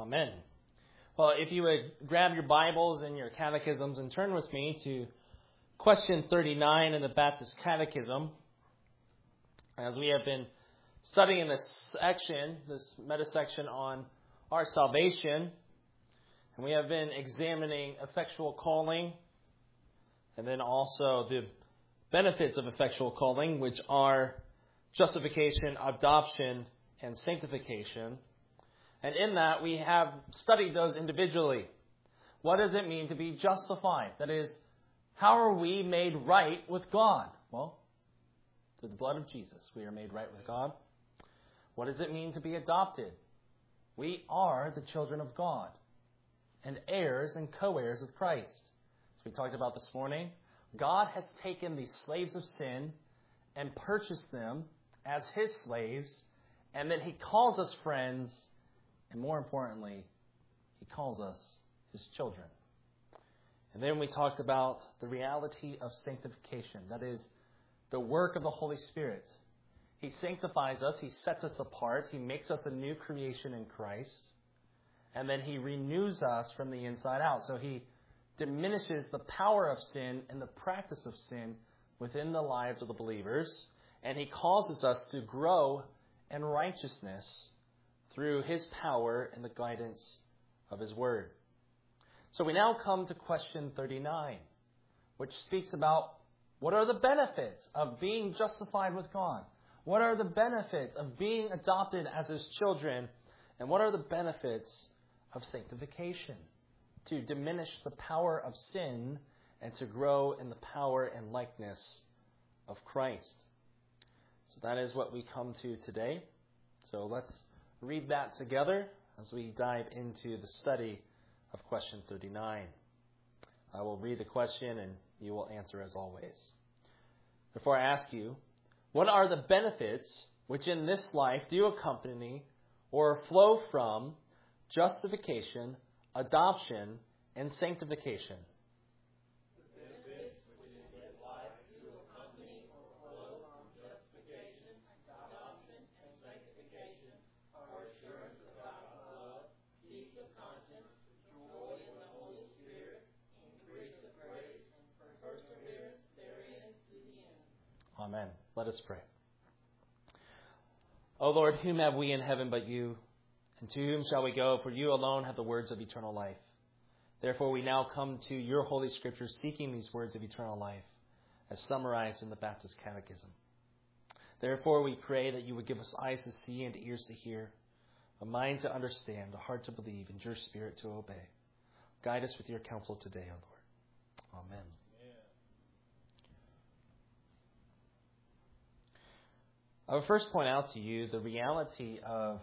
Amen. Well, if you would grab your Bibles and your catechisms and turn with me to question 39 in the Baptist Catechism, as we have been studying this meta section on our salvation, and we have been examining effectual calling, and then also the benefits of effectual calling, which are justification, adoption, and sanctification. And in that, we have studied those individually. What does it mean to be justified? That is, how are we made right with God? Well, through the blood of Jesus, we are made right with God. What does it mean to be adopted? We are the children of God and heirs and co-heirs with Christ. As we talked about this morning, God has taken the slaves of sin and purchased them as His slaves, and then He calls us friends, and more importantly, He calls us His children. And then we talked about the reality of sanctification. That is, the work of the Holy Spirit. He sanctifies us. He sets us apart. He makes us a new creation in Christ. And then He renews us from the inside out. So He diminishes the power of sin and the practice of sin within the lives of the believers. And He causes us to grow in righteousness through His power and the guidance of His Word. So we now come to question 39, which speaks about what are the benefits of being justified with God? What are the benefits of being adopted as His children? And what are the benefits of sanctification? To diminish the power of sin and to grow in the power and likeness of Christ. So that is what we come to today. So let's read that together as we dive into the study of question 39. I will read the question and you will answer as always. Therefore I ask you, what are the benefits which in this life do accompany or flow from justification, adoption, and sanctification? Amen. Let us pray. O Lord, whom have we in heaven but you? And to whom shall we go? For you alone have the words of eternal life. Therefore we now come to your Holy Scriptures seeking these words of eternal life as summarized in the Baptist Catechism. Therefore we pray that you would give us eyes to see and ears to hear, a mind to understand, a heart to believe, and your Spirit to obey. Guide us with your counsel today, O Lord. Amen. I will first point out to you the reality of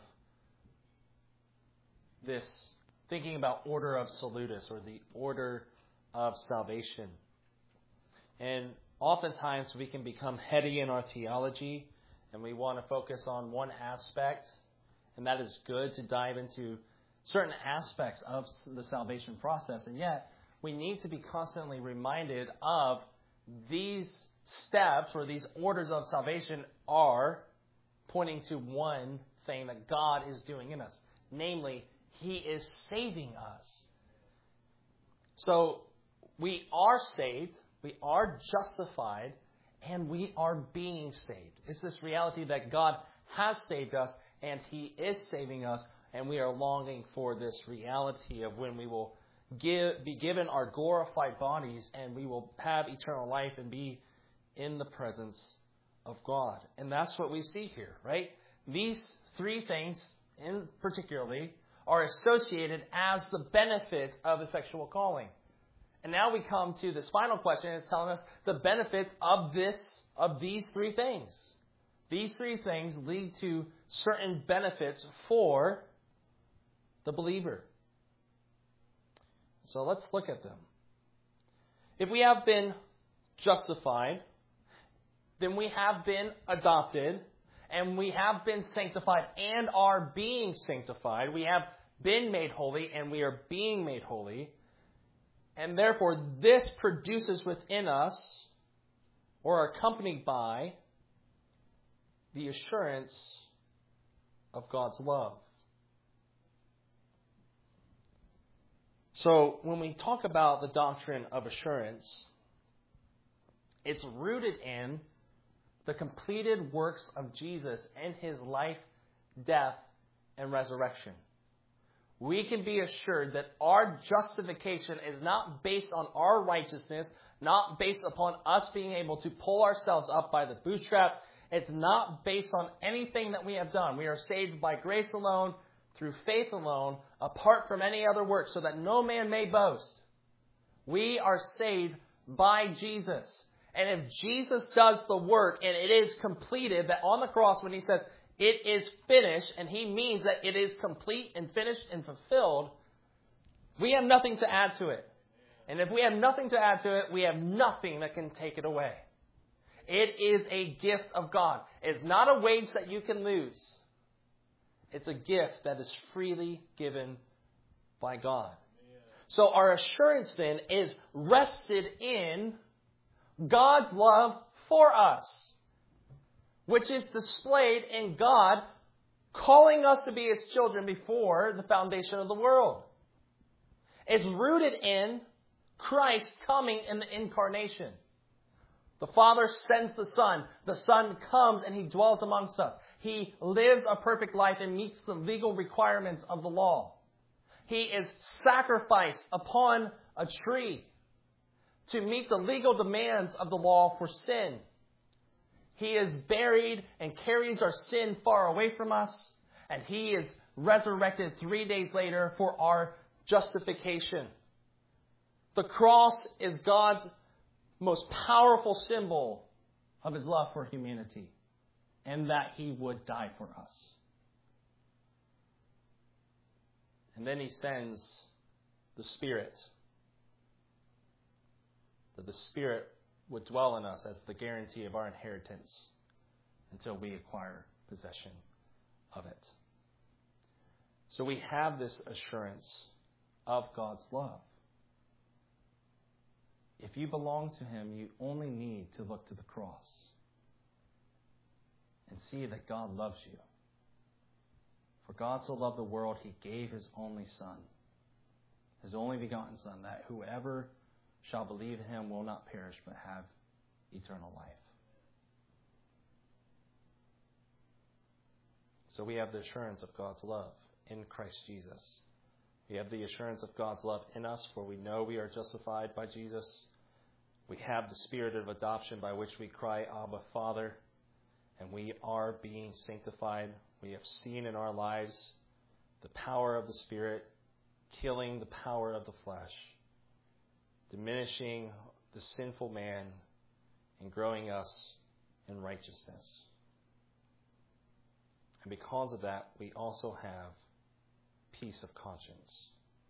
this thinking about order of salutis, or the order of salvation. And oftentimes we can become heady in our theology, and we want to focus on one aspect, and that is good to dive into certain aspects of the salvation process. And yet, we need to be constantly reminded of these steps or these orders of salvation are pointing to one thing that God is doing in us. Namely, He is saving us. So we are saved, we are justified, and we are being saved. It's this reality that God has saved us and He is saving us, and we are longing for this reality of when we will be given our glorified bodies and we will have eternal life and be in the presence of God. And that's what we see here, right? These three things in particularly are associated as the benefit of effectual calling. And now we come to this final question. It's telling us the benefits of these three things. These three things lead to certain benefits for the believer. So let's look at them. If we have been justified, then we have been adopted, and we have been sanctified and are being sanctified. We have been made holy, and we are being made holy. And therefore, this produces within us, or are accompanied by, the assurance of God's love. So when we talk about the doctrine of assurance, it's rooted in the completed works of Jesus in his life, death, and resurrection. We can be assured that our justification is not based on our righteousness, not based upon us being able to pull ourselves up by the bootstraps. It's not based on anything that we have done. We are saved by grace alone, through faith alone, apart from any other work, so that no man may boast. We are saved by Jesus. And if Jesus does the work and it is completed, that on the cross when he says, it is finished, and he means that it is complete and finished and fulfilled, we have nothing to add to it. And if we have nothing to add to it, we have nothing that can take it away. It is a gift of God. It's not a wage that you can lose. It's a gift that is freely given by God. So our assurance then is rested in God's love for us, which is displayed in God calling us to be his children before the foundation of the world. It's rooted in Christ coming in the incarnation. The Father sends the Son. The Son comes and he dwells amongst us. He lives a perfect life and meets the legal requirements of the law. He is sacrificed upon a tree to meet the legal demands of the law for sin. He is buried and carries our sin far away from us. And he is resurrected 3 days later for our justification. The cross is God's most powerful symbol of his love for humanity, and that he would die for us. And then he sends the Spirit, that the Spirit would dwell in us as the guarantee of our inheritance until we acquire possession of it. So we have this assurance of God's love. If you belong to him, you only need to look to the cross and see that God loves you. For God so loved the world, he gave his only Son, his only begotten Son, that whoever shall believe in him will not perish but have eternal life. So we have the assurance of God's love in Christ Jesus. We have the assurance of God's love in us, for we know we are justified by Jesus. We have the Spirit of adoption by which we cry, Abba, Father, and we are being sanctified. We have seen in our lives the power of the Spirit killing the power of the flesh, diminishing the sinful man and growing us in righteousness. And because of that, we also have peace of conscience.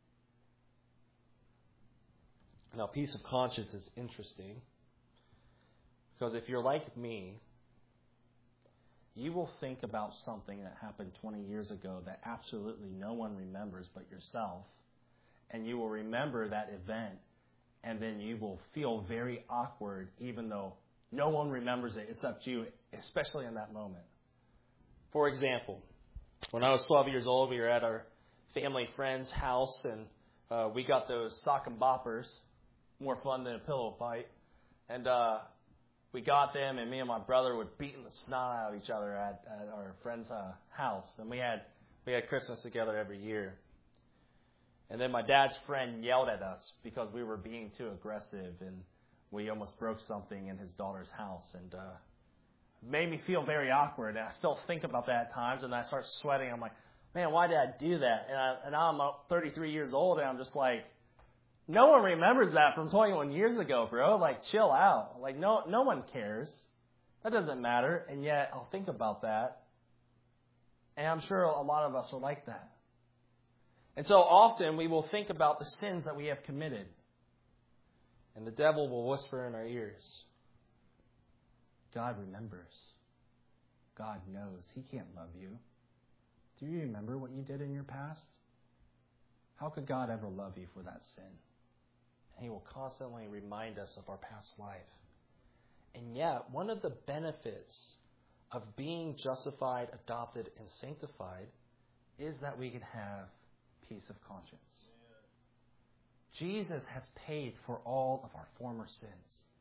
Now, peace of conscience is interesting because if you're like me, you will think about something that happened 20 years ago that absolutely no one remembers but yourself, and you will remember that event, and then you will feel very awkward even though no one remembers it except you, especially in that moment. For example, when I was 12 years old, we were at our family friend's house, and we got those sock and boppers, more fun than a pillow fight. And we got them, and me and my brother would beat the snot out of each other at our friend's house. And we had Christmas together every year. And then my dad's friend yelled at us because we were being too aggressive, and we almost broke something in his daughter's house. And made me feel very awkward. And I still think about that at times, and I start sweating. I'm like, man, why did I do that? And now I'm 33 years old, and I'm just like, no one remembers that from 21 years ago, bro. Like, chill out. Like, no one cares. That doesn't matter. And yet, I'll think about that. And I'm sure a lot of us are like that. And so often, we will think about the sins that we have committed. And the devil will whisper in our ears, God remembers. God knows. He can't love you. Do you remember what you did in your past? How could God ever love you for that sin? And he will constantly remind us of our past life. And yet, one of the benefits of being justified, adopted, and sanctified is that we can have peace of conscience. Jesus has paid for all of our former sins.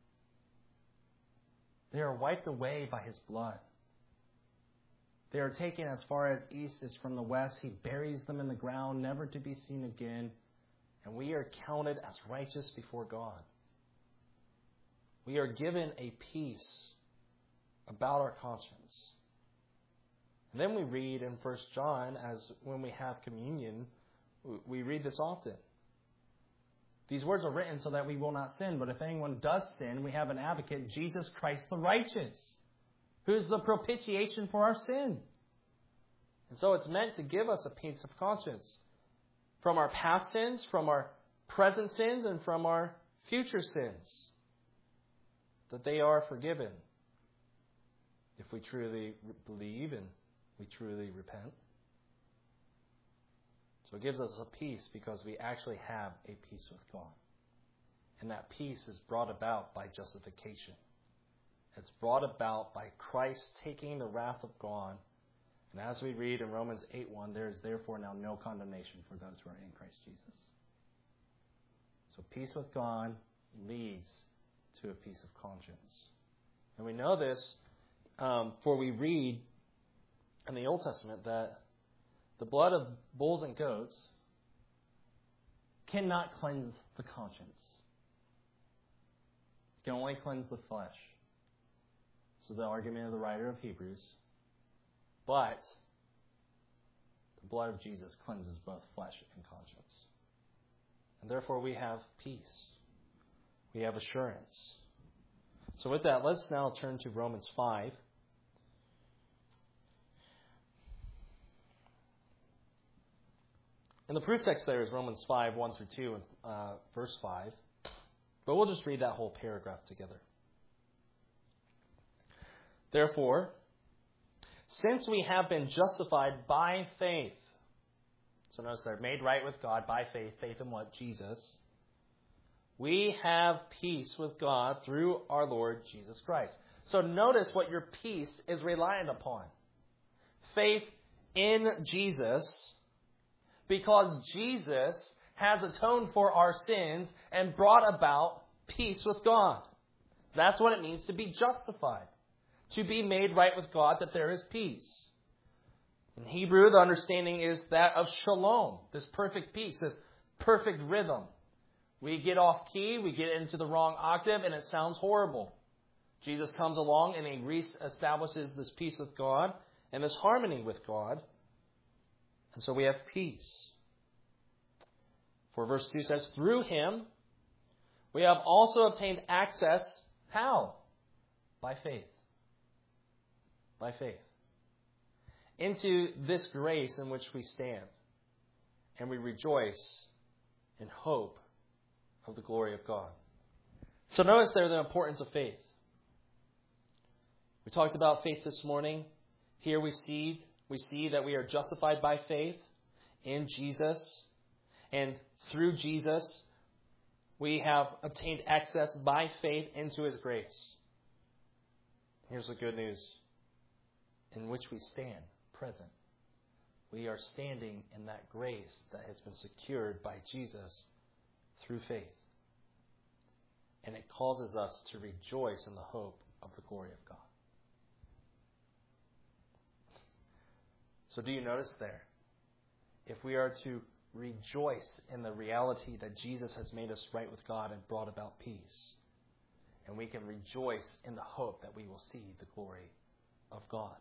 They are wiped away by his blood. They are taken as far as east is from the west. He buries them in the ground, never to be seen again. And we are counted as righteous before God. We are given a peace about our conscience. And then we read in 1 John, as when we have communion, we read this often. These words are written so that we will not sin. But if anyone does sin, we have an advocate, Jesus Christ the righteous, who is the propitiation for our sin. And so it's meant to give us a peace of conscience from our past sins, from our present sins, and from our future sins, that they are forgiven if we truly believe and we truly repent. So it gives us a peace because we actually have a peace with God. And that peace is brought about by justification. It's brought about by Christ taking the wrath of God. And as we read in Romans 8:1, there is therefore now no condemnation for those who are in Christ Jesus. So peace with God leads to a peace of conscience. And we know this, for we read in the Old Testament that the blood of bulls and goats cannot cleanse the conscience. It can only cleanse the flesh. So the argument of the writer of Hebrews. But the blood of Jesus cleanses both flesh and conscience. And therefore we have peace. We have assurance. So with that, let's now turn to Romans 5. And the proof text there is Romans 5, 1 through 2, and verse 5. But we'll just read that whole paragraph together. Therefore, since we have been justified by faith. So notice they're made right with God by faith. Faith in what? Jesus. We have peace with God through our Lord Jesus Christ. So notice what your peace is reliant upon. Faith in Jesus, because Jesus has atoned for our sins and brought about peace with God. That's what it means to be justified. To be made right with God, that there is peace. In Hebrew, the understanding is that of shalom, this perfect peace, this perfect rhythm. We get off key, we get into the wrong octave, and it sounds horrible. Jesus comes along and he reestablishes this peace with God and this harmony with God. And so we have peace. For verse 2 says, through him we have also obtained access. How? By faith. By faith. Into this grace in which we stand. And we rejoice in hope of the glory of God. So notice there the importance of faith. We talked about faith this morning. Here we see that we are justified by faith in Jesus. And through Jesus, we have obtained access by faith into his grace. Here's the good news. In which we stand, present. We are standing in that grace that has been secured by Jesus through faith. And it causes us to rejoice in the hope of the glory of God. So do you notice there? If we are to rejoice in the reality that Jesus has made us right with God and brought about peace, and we can rejoice in the hope that we will see the glory of God.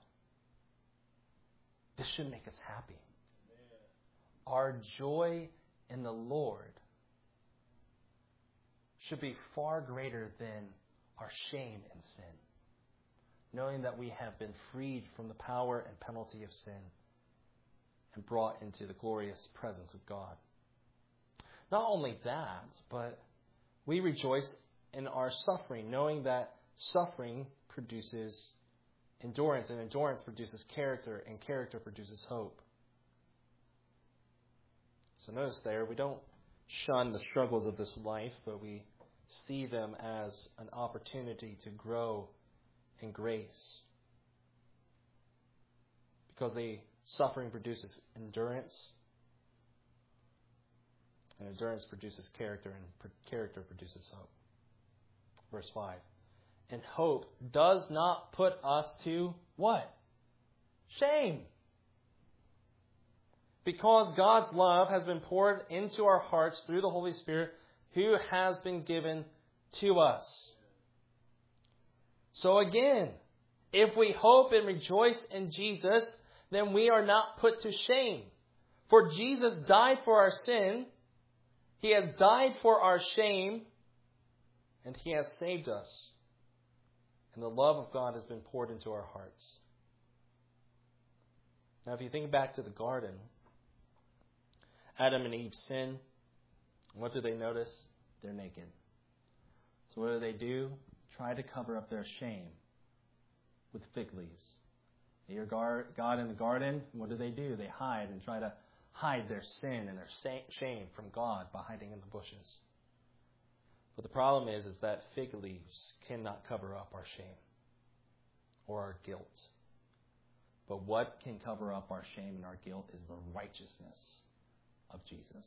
This should make us happy. Our joy in the Lord should be far greater than our shame in sin, knowing that we have been freed from the power and penalty of sin and brought into the glorious presence of God. Not only that, but we rejoice in our suffering, knowing that suffering produces endurance, and endurance produces character, and character produces hope. So notice there, we don't shun the struggles of this life, but we see them as an opportunity to grow in grace. Because the suffering produces endurance. And endurance produces character, and character produces hope. Verse 5. And hope does not put us to what? Shame. Because God's love has been poured into our hearts through the Holy Spirit who has been given to us. So again, if we hope and rejoice in Jesus, then we are not put to shame. For Jesus died for our sin. He has died for our shame. And He has saved us. And the love of God has been poured into our hearts. Now, if you think back to the garden, Adam and Eve sin. What do they notice? They're naked. So what do? Try to cover up their shame with fig leaves. They hear God in the garden. What do? They hide and try to hide their sin and their shame from God by hiding in the bushes. But the problem is that fig leaves cannot cover up our shame or our guilt. But what can cover up our shame and our guilt is the righteousness of Jesus.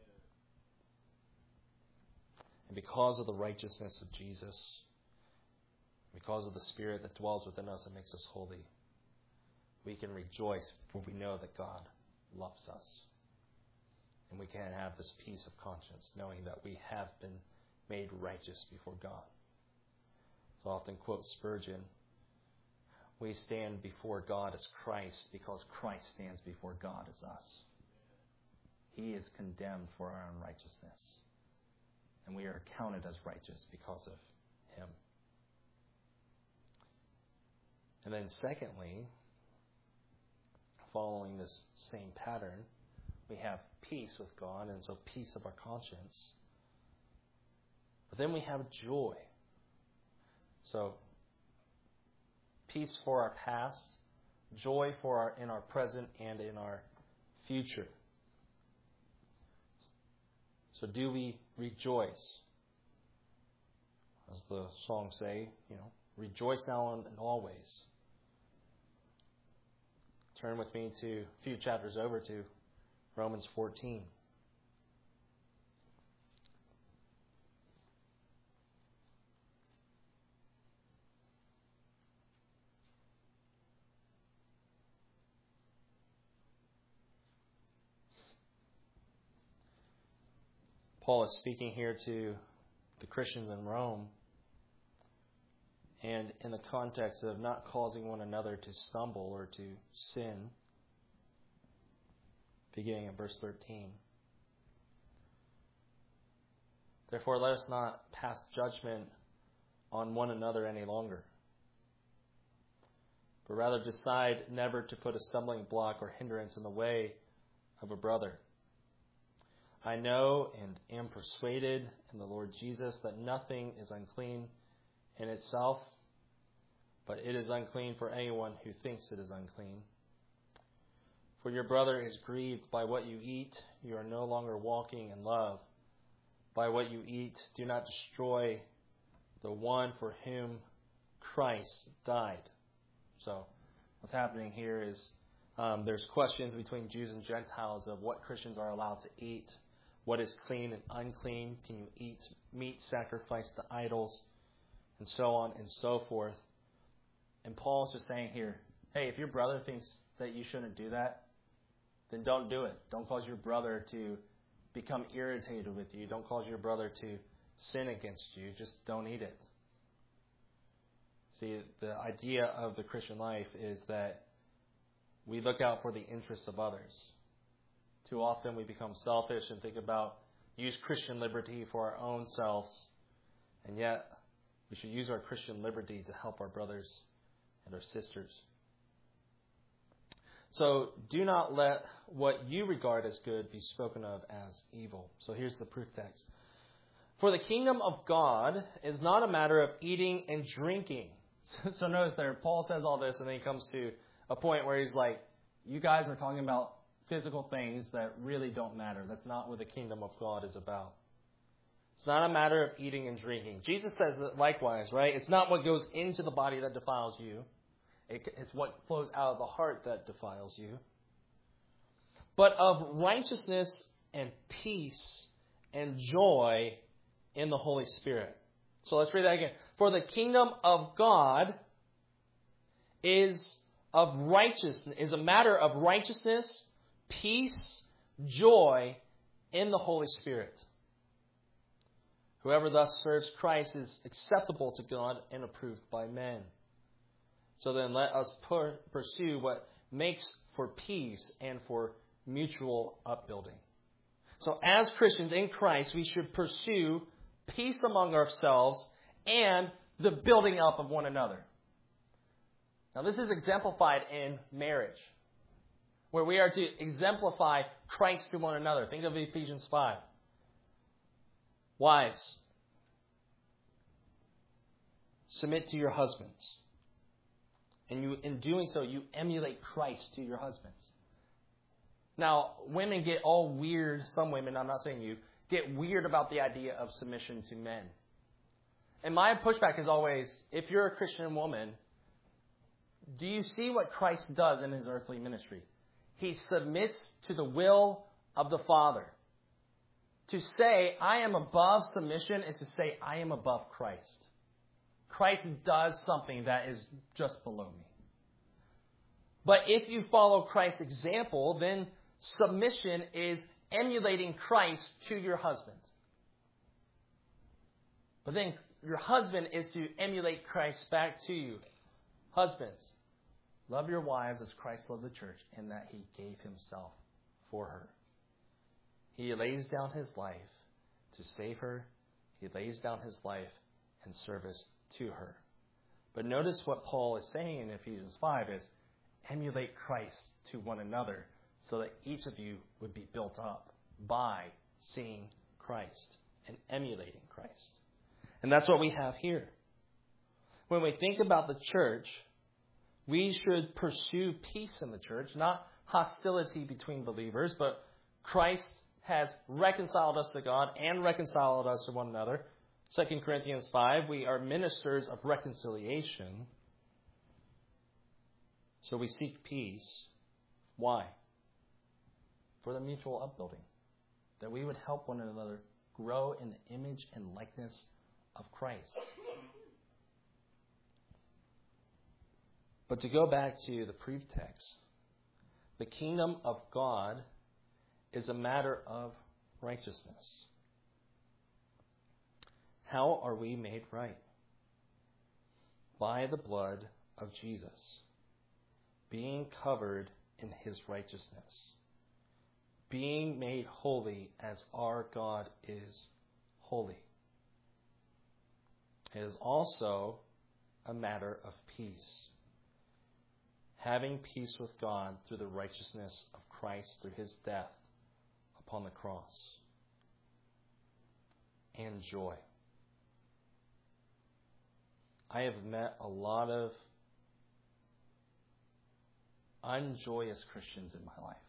And because of the righteousness of Jesus, because of the Spirit that dwells within us and makes us holy, we can rejoice, for we know that God loves us. And we can have this peace of conscience, knowing that we have been made righteous before God. So I often quote Spurgeon, we stand before God as Christ because Christ stands before God as us. He is condemned for our unrighteousness. And we are counted as righteous because of Him. And then secondly, following this same pattern, we have peace with God, and so peace of our conscience. But then we have joy. So, peace for our past, joy in our present and in our future. So do we rejoice? As the songs say, rejoice now and always. Turn with me to a few chapters over to Romans 14. Paul is speaking here to the Christians in Rome, and in the context of not causing one another to stumble or to sin, beginning at verse 13. Therefore, let us not pass judgment on one another any longer, but rather decide never to put a stumbling block or hindrance in the way of a brother. I know and am persuaded in the Lord Jesus that nothing is unclean in itself, but it is unclean for anyone who thinks it is unclean. For your brother is grieved by what you eat. You are no longer walking in love. By what you eat, do not destroy the one for whom Christ died. So, what's happening here is there's questions between Jews and Gentiles of what Christians are allowed to eat. What is clean and unclean? Can you eat meat sacrificed to idols? And so on and so forth. And Paul's just saying here, hey, if your brother thinks that you shouldn't do that, then don't do it. Don't cause your brother to become irritated with you. Don't cause your brother to sin against you. Just don't eat it. See, the idea of the Christian life is that we look out for the interests of others. Too often we become selfish and use Christian liberty for our own selves, and yet we should use our Christian liberty to help our brothers and our sisters. So do not let what you regard as good be spoken of as evil. So here's the proof text. For the kingdom of God is not a matter of eating and drinking. So notice there, Paul says all this, and then he comes to a point where he's like, you guys are talking about physical things that really don't matter. That's not what the kingdom of God is about. It's not a matter of eating and drinking. Jesus says that likewise, right? It's not what goes into the body that defiles you. It's what flows out of the heart that defiles you. But of righteousness and peace and joy in the Holy Spirit. So let's read that again. For the kingdom of God is a matter of righteousness, peace, joy in the Holy Spirit. Whoever thus serves Christ is acceptable to God and approved by men. So then let us pursue what makes for peace and for mutual upbuilding. So as Christians in Christ, we should pursue peace among ourselves and the building up of one another. Now this is exemplified in marriage, where we are to exemplify Christ to one another. Think of Ephesians 5. Wives, submit to your husbands. And in doing so, you emulate Christ to your husbands. Now, women get all weird, some women, I'm not saying you, get weird about the idea of submission to men. And my pushback is always, if you're a Christian woman, do you see what Christ does in his earthly ministry? He submits to the will of the Father. To say, I am above submission is to say, I am above Christ. Christ does something that is just below me. But if you follow Christ's example, then submission is emulating Christ to your husband. But then your husband is to emulate Christ back to you. Husbands, love your wives as Christ loved the church, in that he gave himself for her. He lays down his life to save her. He lays down his life in service to her. But notice what Paul is saying in Ephesians 5 is, emulate Christ to one another so that each of you would be built up by seeing Christ and emulating Christ. And that's what we have here. When we think about the church, we should pursue peace in the church, not hostility between believers, but Christ has reconciled us to God and reconciled us to one another. 2 Corinthians 5, we are ministers of reconciliation. So we seek peace. Why? For the mutual upbuilding. That we would help one another grow in the image and likeness of Christ. But to go back to the pretext, the kingdom of God is a matter of righteousness. How are we made right? By the blood of Jesus, being covered in his righteousness, being made holy as our God is holy. It is also a matter of peace. Having peace with God through the righteousness of Christ through his death upon the cross. And joy. I have met a lot of unjoyous Christians in my life.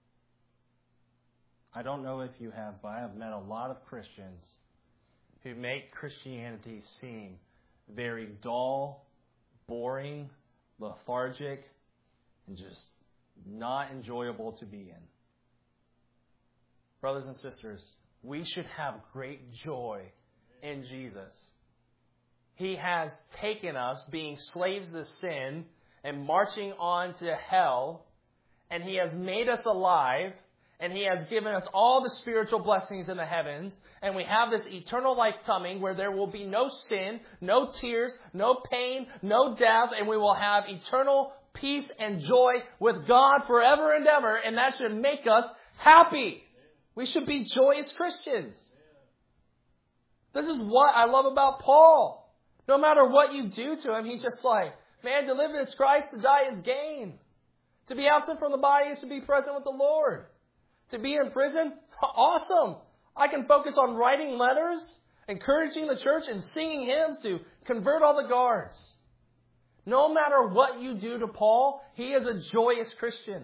I don't know if you have, but I have met a lot of Christians who make Christianity seem very dull, boring, lethargic, and just not enjoyable to be in. Brothers and sisters, we should have great joy in Jesus. He has taken us, being slaves to sin and marching on to hell, and he has made us alive, and he has given us all the spiritual blessings in the heavens, and we have this eternal life coming where there will be no sin, no tears, no pain, no death, and we will have eternal peace and joy with God forever and ever, and that should make us happy. We should be joyous Christians. This is what I love about Paul. No matter what you do to him, he's just like, man, to live is Christ, to die is gain. To be absent from the body is to be present with the Lord. To be in prison, awesome. I can focus on writing letters, encouraging the church, and singing hymns to convert all the guards. No matter what you do to Paul, he is a joyous Christian.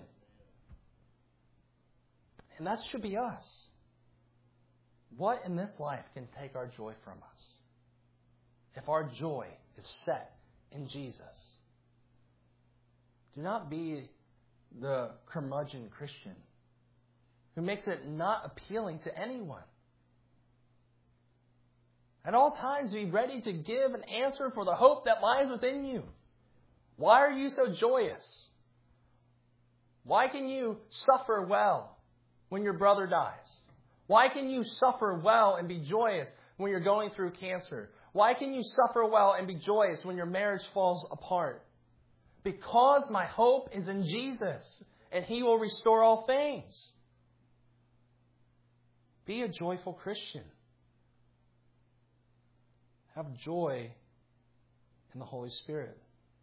And that should be us. What in this life can take our joy from us? If our joy is set in Jesus. Do not be the curmudgeon Christian who makes it not appealing to anyone. At all times be ready to give an answer for the hope that lies within you. Why are you so joyous? Why can you suffer well when your brother dies? Why can you suffer well and be joyous when you're going through cancer? Why can you suffer well and be joyous when your marriage falls apart? Because my hope is in Jesus, and He will restore all things. Be a joyful Christian. Have joy in the Holy Spirit.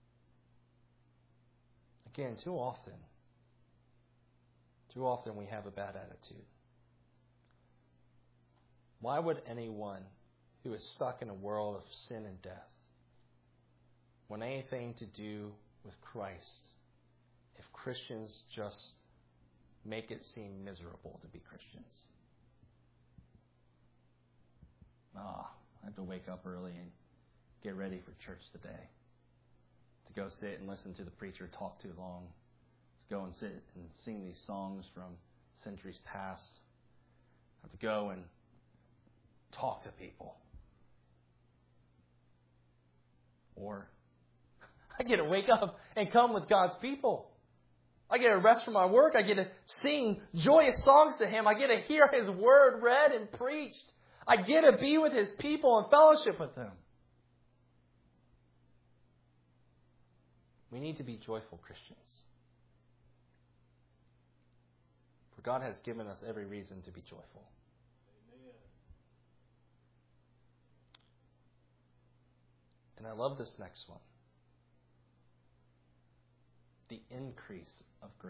Again, too often we have a bad attitude. Why would anyone who is stuck in a world of sin and death want anything to do with Christ if Christians just make it seem miserable to be Christians? I have to wake up early and get ready for church today. To go sit and listen to the preacher talk too long. To go and sit and sing these songs from centuries past. I have to go and talk to people. Or I get to wake up and come with God's people. I get to rest from my work. I get to sing joyous songs to Him. I get to hear His word read and preached. I get to be with His people and fellowship with them. We need to be joyful Christians. For God has given us every reason to be joyful. Amen. And I love this next one. The increase of grace.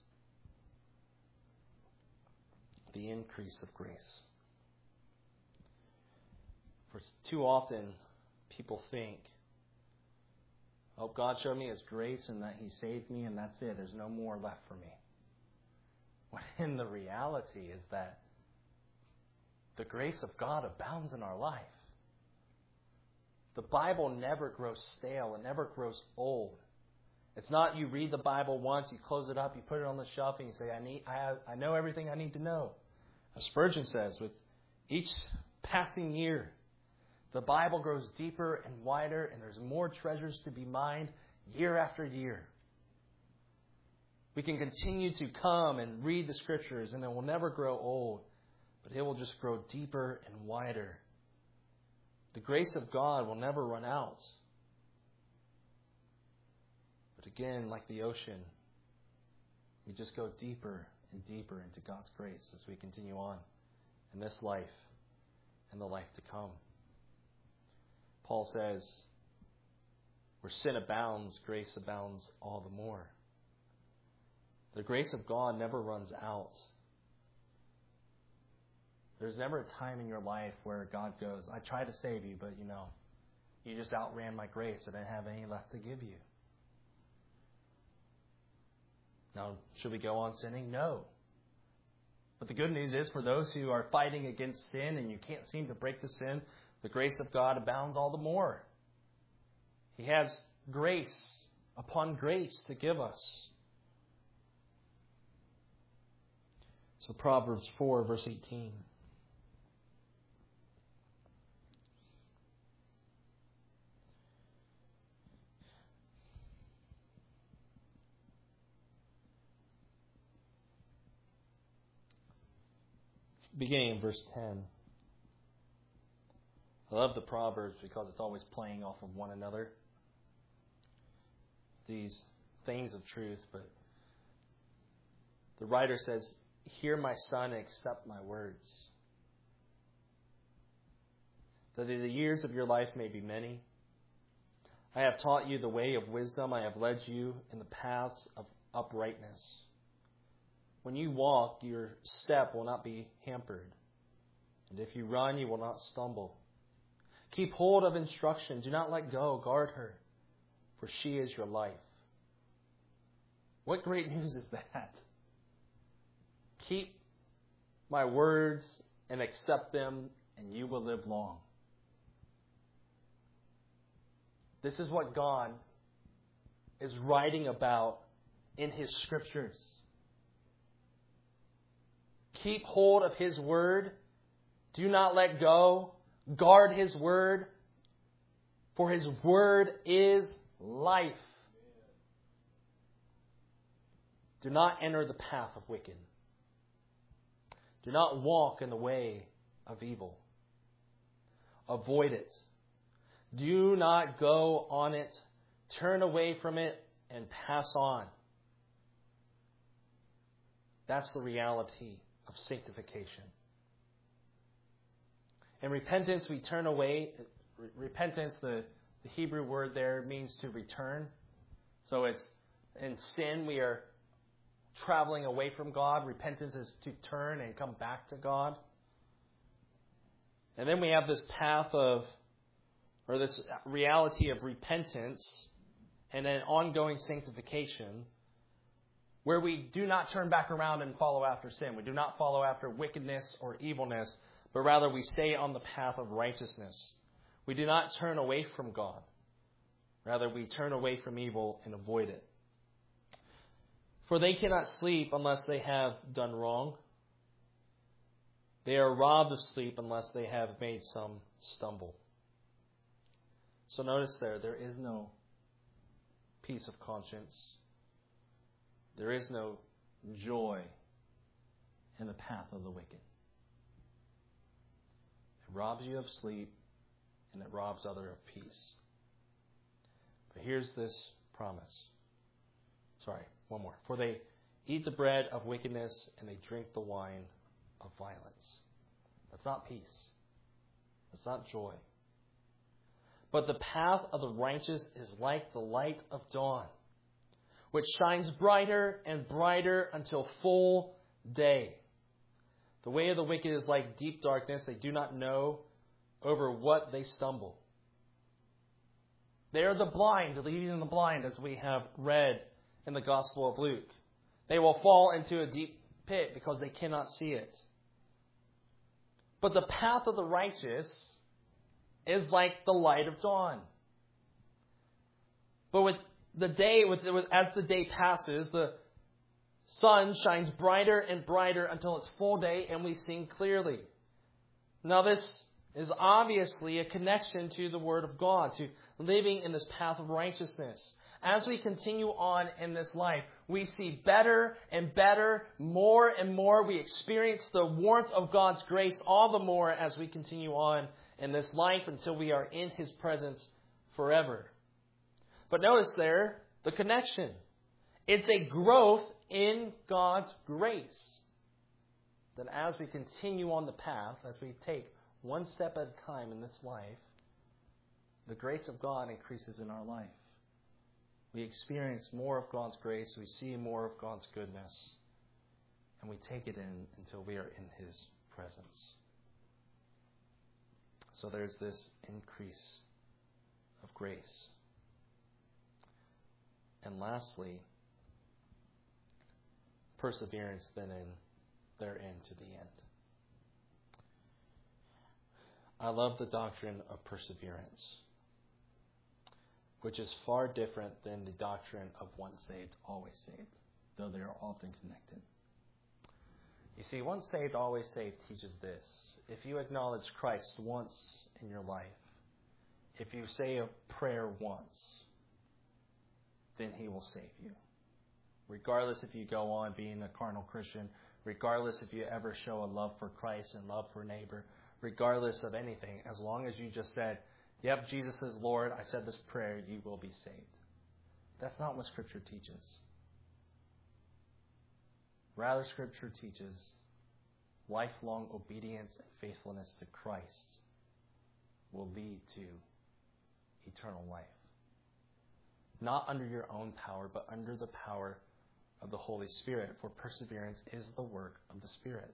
The increase of grace. For too often, people think, oh, God showed me His grace and that He saved me and that's it. There's no more left for me. When the reality is that the grace of God abounds in our life. The Bible never grows stale. It never grows old. It's not you read the Bible once, you close it up, you put it on the shelf, and you say, I know everything I need to know. As Spurgeon says, with each passing year, the Bible grows deeper and wider, and there's more treasures to be mined year after year. We can continue to come and read the Scriptures, and it will never grow old, but it will just grow deeper and wider. The grace of God will never run out. But again, like the ocean, we just go deeper and deeper into God's grace as we continue on in this life and the life to come. Paul says, where sin abounds, grace abounds all the more. The grace of God never runs out. There's never a time in your life where God goes, I tried to save you, but you just outran my grace. I didn't have any left to give you. Now, should we go on sinning? No. But the good news is for those who are fighting against sin and you can't seem to break the sin, the grace of God abounds all the more. He has grace upon grace to give us. So Proverbs 4, verse 18. Beginning in verse 10. I love the Proverbs because it's always playing off of one another. These things of truth, but the writer says, hear my son and accept my words. That the years of your life may be many. I have taught you the way of wisdom. I have led you in the paths of uprightness. When you walk, your step will not be hampered. And if you run, you will not stumble. Keep hold of instruction. Do not let go. Guard her, for she is your life. What great news is that? Keep my words and accept them, and you will live long. This is what God is writing about in His Scriptures. Keep hold of His word. Do not let go. Guard His word, for His word is life. Do not enter the path of wicked. Do not walk in the way of evil. Avoid it. Do not go on it. Turn away from it and pass on. That's the reality of sanctification. In repentance, we turn away. Repentance, the Hebrew word there means to return. So it's in sin, we are traveling away from God. Repentance is to turn and come back to God. And then we have this path of, or this reality of repentance and then ongoing sanctification, where we do not turn back around and follow after sin. We do not follow after wickedness or evilness, but rather we stay on the path of righteousness. We do not turn away from God. Rather, we turn away from evil and avoid it. For they cannot sleep unless they have done wrong. They are robbed of sleep unless they have made some stumble. So notice there is no peace of conscience. There is no joy in the path of the wicked. It robs you of sleep and it robs others of peace. But here's this promise. One more. For they eat the bread of wickedness and they drink the wine of violence. That's not peace. That's not joy. But the path of the righteous is like the light of dawn, which shines brighter and brighter until full day. The way of the wicked is like deep darkness. They do not know over what they stumble. They are the blind, leading the blind, as we have read in the Gospel of Luke. They will fall into a deep pit because they cannot see it. But the path of the righteous is like the light of dawn. But as the day passes, the sun shines brighter and brighter until it's full day and we see clearly. Now this is obviously a connection to the Word of God, to living in this path of righteousness. As we continue on in this life, we see better and better, more and more. We experience the warmth of God's grace all the more as we continue on in this life until we are in His presence forever. But notice there, the connection. It's a growth in God's grace. That as we continue on the path, as we take one step at a time in this life, the grace of God increases in our life. We experience more of God's grace. We see more of God's goodness. And we take it in until we are in His presence. So there's this increase of grace. And lastly, perseverance therein to the end. I love the doctrine of perseverance, which is far different than the doctrine of once saved, always saved, though they are often connected. You see, once saved, always saved teaches this. If you acknowledge Christ once in your life, if you say a prayer once, then He will save you. Regardless if you go on being a carnal Christian, regardless if you ever show a love for Christ and love for neighbor, regardless of anything, as long as you just said, yep, Jesus is Lord, I said this prayer, you will be saved. That's not what Scripture teaches. Rather, Scripture teaches lifelong obedience and faithfulness to Christ will lead to eternal life. Not under your own power, but under the power of the Holy Spirit, for perseverance is the work of the Spirit.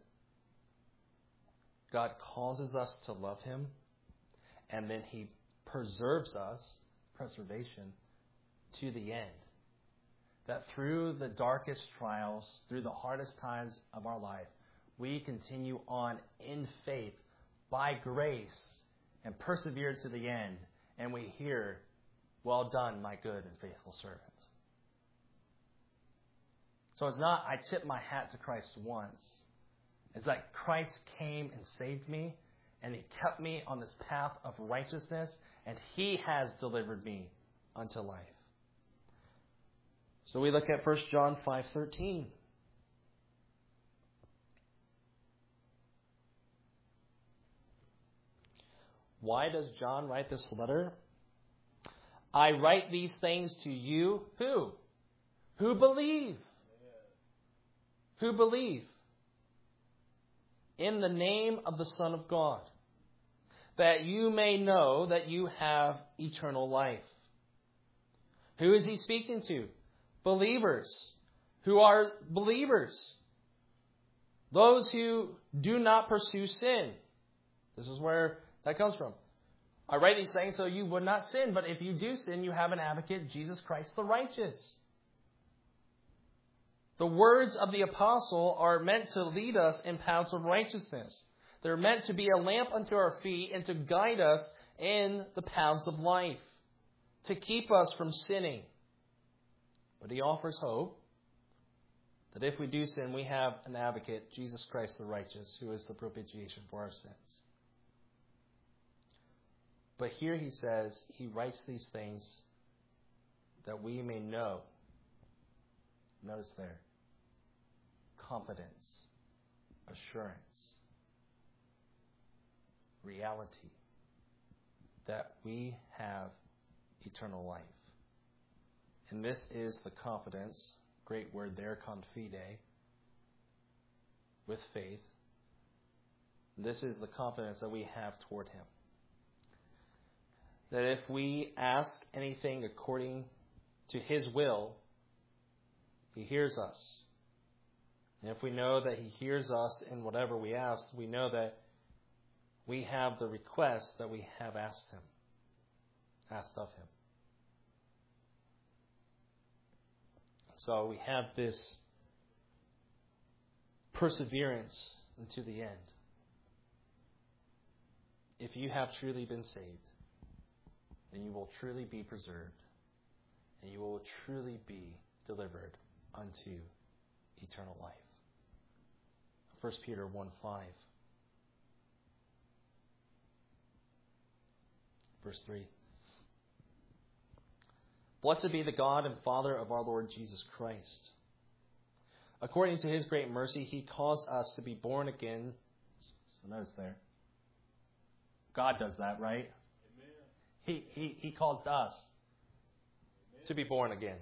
God causes us to love Him, and then He preserves us, preservation, to the end. That through the darkest trials, through the hardest times of our life, we continue on in faith, by grace, and persevere to the end, and we hear, well done, my good and faithful servant. So it's not, I tip my hat to Christ once. It's like Christ came and saved me, and He kept me on this path of righteousness, and He has delivered me unto life. So we look at 1 John 5:13. Why does John write this letter? I write these things to you, who? Who believe. Who believe in the name of the Son of God, that you may know that you have eternal life. Who is he speaking to? Believers. Who are believers? Those who do not pursue sin. This is where that comes from. I write these things so you would not sin, but if you do sin, you have an advocate, Jesus Christ the righteous. The words of the apostle are meant to lead us in paths of righteousness. They're meant to be a lamp unto our feet and to guide us in the paths of life, to keep us from sinning. But he offers hope that if we do sin, we have an advocate, Jesus Christ the righteous, who is the propitiation for our sins. But here he says, he writes these things that we may know. Notice there. Confidence, assurance, reality that we have eternal life. And this is the confidence, great word there, confide, with faith. This is the confidence that we have toward him. That if we ask anything according to his will, he hears us. And if we know that he hears us in whatever we ask, we know that we have the request that we have asked of him. So we have this perseverance unto the end. If you have truly been saved, then you will truly be preserved, and you will truly be delivered unto eternal life. 1 Peter 1:5. Verse 3. Blessed be the God and Father of our Lord Jesus Christ. According to his great mercy, he caused us to be born again. So notice there. God does that, right? Amen. He caused us to be born again.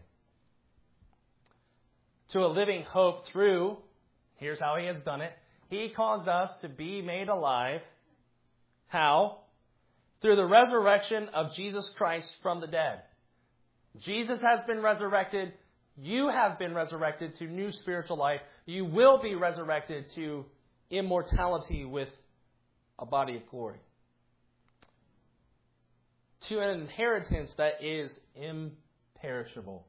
To a living hope through, here's how he has done it. He caused us to be made alive. How? Through the resurrection of Jesus Christ from the dead. Jesus has been resurrected. You have been resurrected to new spiritual life. You will be resurrected to immortality with a body of glory. To an inheritance that is imperishable.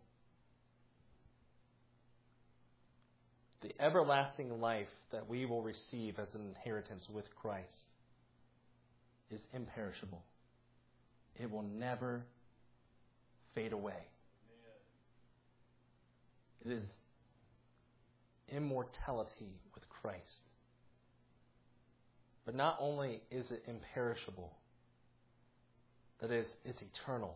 The everlasting life that we will receive as an inheritance with Christ is imperishable. It will never fade away. It is immortality with Christ. But not only is it imperishable, that is, it's eternal.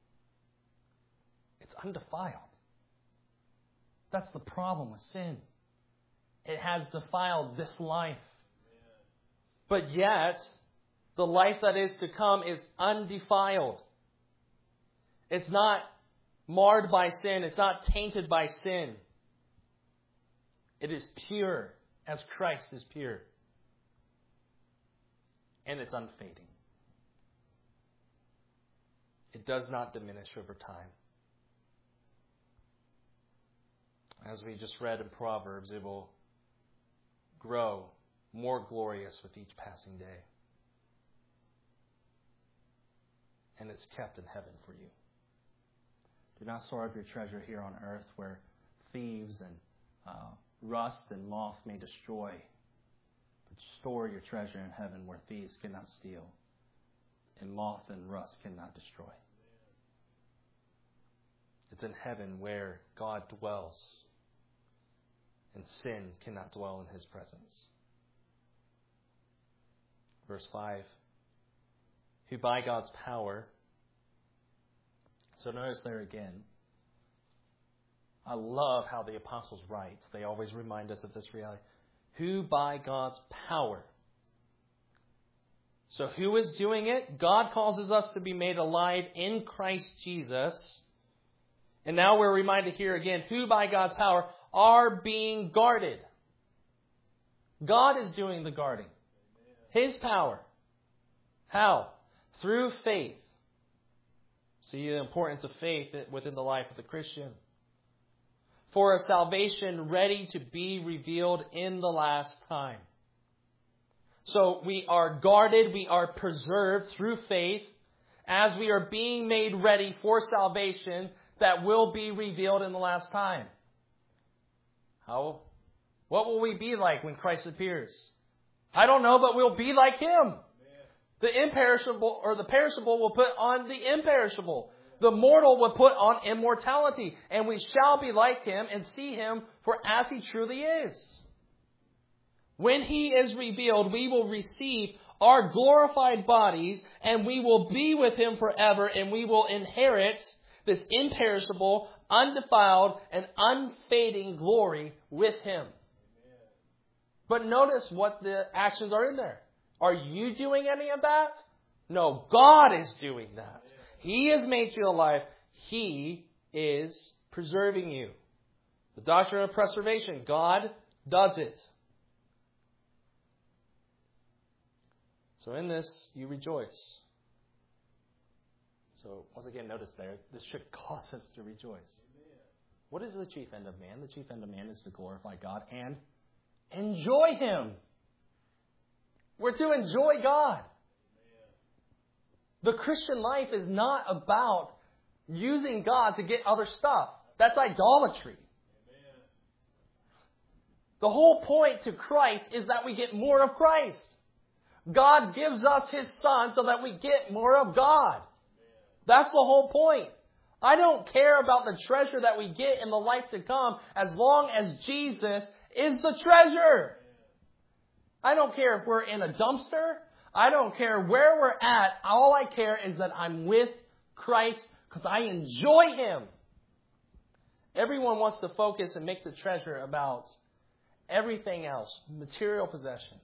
It's undefiled. That's the problem with sin. It has defiled this life. But yet, the life that is to come is undefiled. It's not marred by sin. It's not tainted by sin. It is pure as Christ is pure. And it's unfading. It does not diminish over time. As we just read in Proverbs, it will grow more glorious with each passing day. And it's kept in heaven for you. Do not store up your treasure here on earth where thieves and rust and moth may destroy. But store your treasure in heaven where thieves cannot steal and moth and rust cannot destroy. It's in heaven where God dwells and sin cannot dwell in his presence. Verse 5. Who by God's power. So notice there again. I love how the apostles write. They always remind us of this reality. Who by God's power. So who is doing it? God causes us to be made alive in Christ Jesus. And now we're reminded here again, who by God's power are being guarded. God is doing the guarding. His power. How? Through faith. See the importance of faith within the life of the Christian. For a salvation ready to be revealed in the last time. So we are guarded, we are preserved through faith as we are being made ready for salvation that will be revealed in the last time. How? What will we be like when Christ appears? I don't know, but we'll be like Him. The imperishable or the perishable will put on the imperishable. The mortal will put on immortality. And we shall be like Him and see Him for as He truly is. When He is revealed, we will receive our glorified bodies and we will be with Him forever and we will inherit this imperishable, undefiled, and unfading glory with Him. But notice what the actions are in there. Are you doing any of that? No, God is doing that. He has made you alive. He is preserving you. The doctrine of preservation, God does it. So in this, you rejoice. So once again, notice there, this should cause us to rejoice. What is the chief end of man? The chief end of man is to glorify God and enjoy Him. We're to enjoy God. The Christian life is not about using God to get other stuff. That's idolatry. The whole point to Christ is that we get more of Christ. God gives us His Son so that we get more of God. That's the whole point. I don't care about the treasure that we get in the life to come as long as Jesus is the treasure. I don't care if we're in a dumpster. I don't care where we're at. All I care is that I'm with Christ because I enjoy Him. Everyone wants to focus and make the treasure about everything else. Material possessions.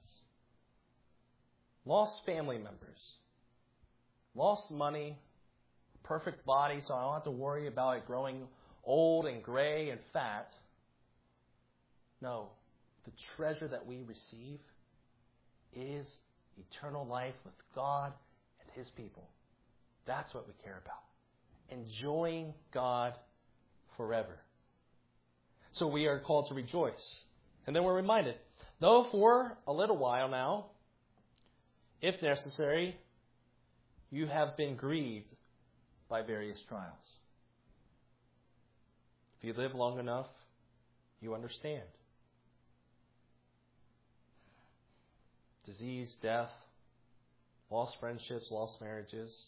Lost family members. Lost money. Perfect body so I don't have to worry about it growing old and gray and fat. No. The treasure that we receive is eternal life with God and His people. That's what we care about. Enjoying God forever. So we are called to rejoice. And then we're reminded, though for a little while now, if necessary, you have been grieved by various trials. If you live long enough, you understand. Disease, death, lost friendships, lost marriages,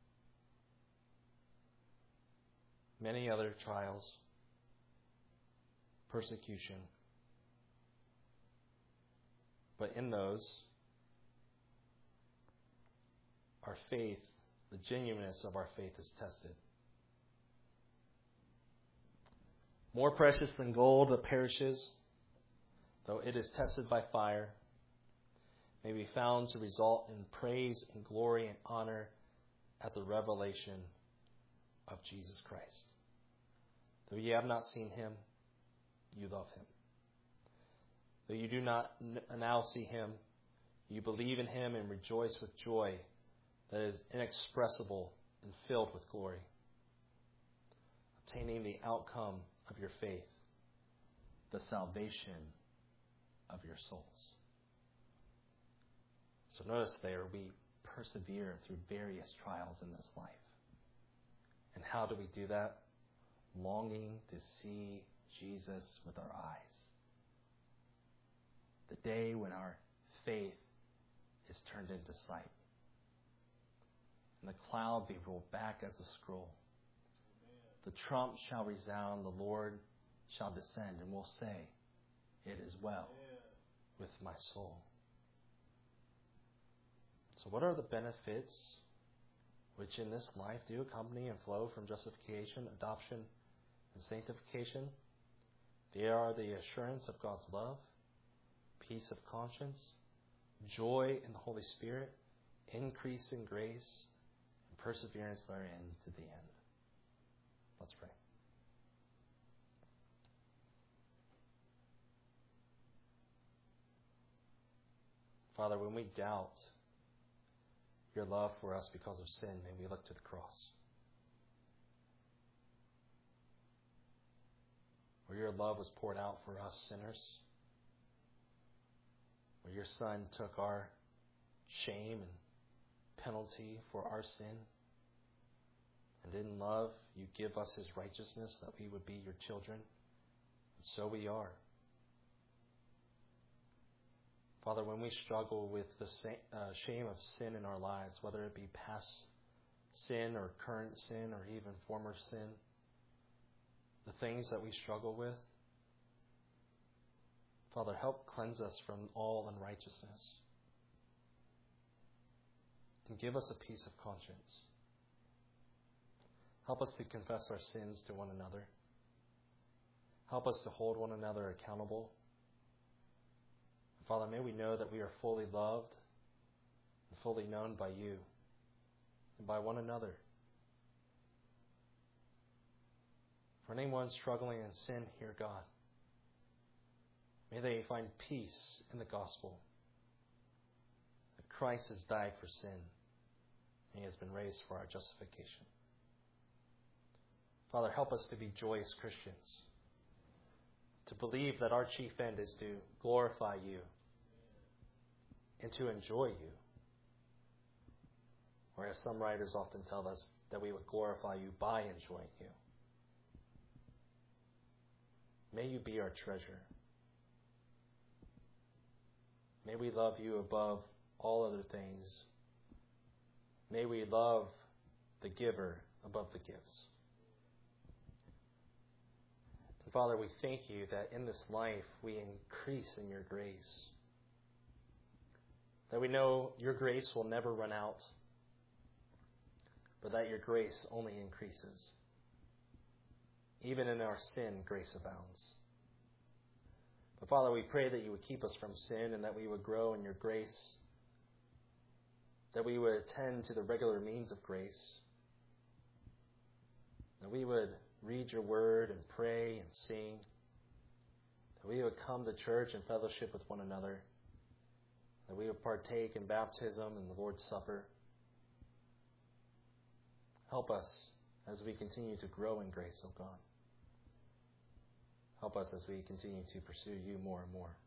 many other trials, persecution. But in those, our faith, the genuineness of our faith is tested. More precious than gold that perishes, though it is tested by fire, may be found to result in praise and glory and honor at the revelation of Jesus Christ. Though ye have not seen Him, you love Him. Though you do not now see Him, you believe in Him and rejoice with joy that is inexpressible and filled with glory, obtaining the outcome of your faith, the salvation of your souls. So notice there, we persevere through various trials in this life. And how do we do that? Longing to see Jesus with our eyes. The day when our faith is turned into sight. And the cloud be rolled back as a scroll. The trump shall resound, the Lord shall descend, and will say, it is well with my soul. So what are the benefits which in this life do accompany and flow from justification, adoption, and sanctification? They are the assurance of God's love, peace of conscience, joy in the Holy Spirit, increase in grace, and perseverance therein to the end. Let's pray. Father, when we doubt your love for us because of sin, may we look to the cross, where your love was poured out for us sinners, where your Son took our shame and penalty for our sin. And in love, you give us his righteousness that we would be your children. And so we are. Father, when we struggle with the shame of sin in our lives, whether it be past sin or current sin or even former sin, the things that we struggle with, Father, help cleanse us from all unrighteousness. And give us a peace of conscience. Help us to confess our sins to one another. Help us to hold one another accountable. Father, may we know that we are fully loved and fully known by you and by one another. For anyone struggling in sin here, God, may they find peace in the gospel that Christ has died for sin and he has been raised for our justification. Father, help us to be joyous Christians, to believe that our chief end is to glorify you and to enjoy you. Whereas some writers often tell us that we would glorify you by enjoying you. May you be our treasure. May we love you above all other things. May we love the giver above the gifts. And Father, we thank you that in this life we increase in your grace. That we know your grace will never run out, but that your grace only increases. Even in our sin, grace abounds. But Father, we pray that you would keep us from sin and that we would grow in your grace, that we would attend to the regular means of grace, that we would read your word and pray and sing, that we would come to church and fellowship with one another, that we would partake in baptism and the Lord's Supper. Help us as we continue to grow in grace, O God. Help us as we continue to pursue you more and more.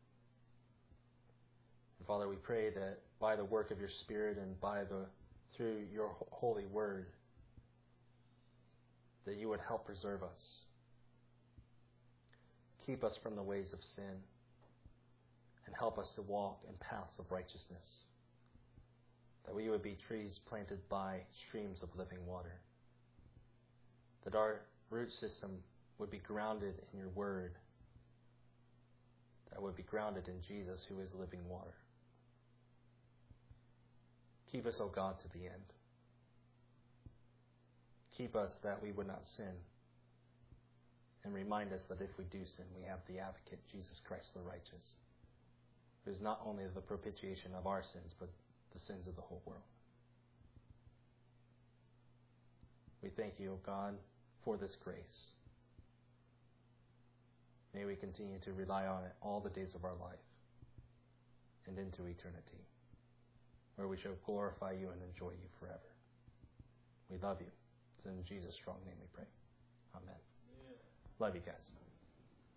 And Father, we pray that by the work of your Spirit and through your holy word, that you would help preserve us. Keep us from the ways of sin and help us to walk in paths of righteousness. That we would be trees planted by streams of living water. That our root system would be grounded in your word. That would be grounded in Jesus, who is living water. Keep us, O God, to the end. Keep us that we would not sin. And remind us that if we do sin, we have the advocate, Jesus Christ the righteous, who is not only the propitiation of our sins, but the sins of the whole world. We thank you, O God, for this grace. May we continue to rely on it all the days of our life and into eternity, where we shall glorify you and enjoy you forever. We love you. It's in Jesus' strong name we pray. Amen. Yeah. Love you guys.